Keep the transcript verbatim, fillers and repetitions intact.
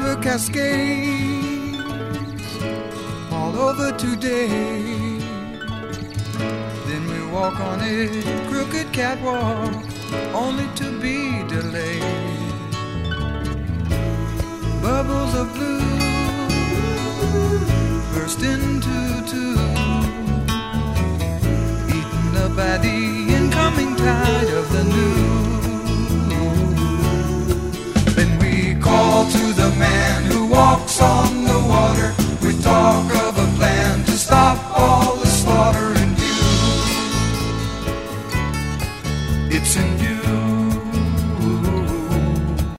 river cascades all over today. Then we walk on a crooked catwalk only to be delayed. Bubbles of blue burst into two, eaten up by the incoming tide of the new.